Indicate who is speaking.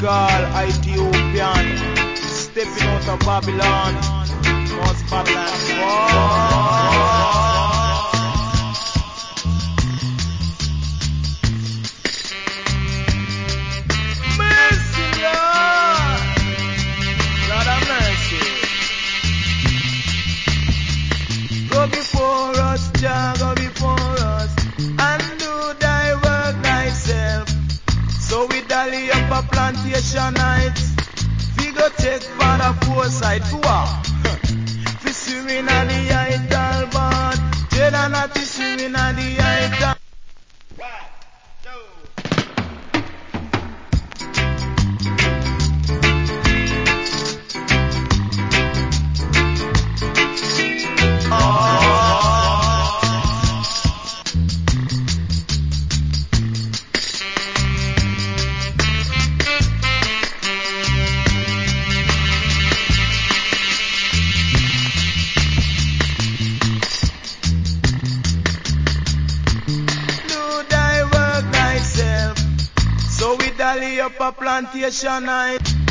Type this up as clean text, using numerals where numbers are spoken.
Speaker 1: call Ethiopian, stepping out of Babylon, most Babylon. Mercy, Lord, Lord have mercy. Go before us, Jah, go before us, and do thy work thyself. So we dally up a plantation nights. We go take Father foresight to walk. We swimming at the idol, but Jada not is swimming at the idol. Dally up a plantation night.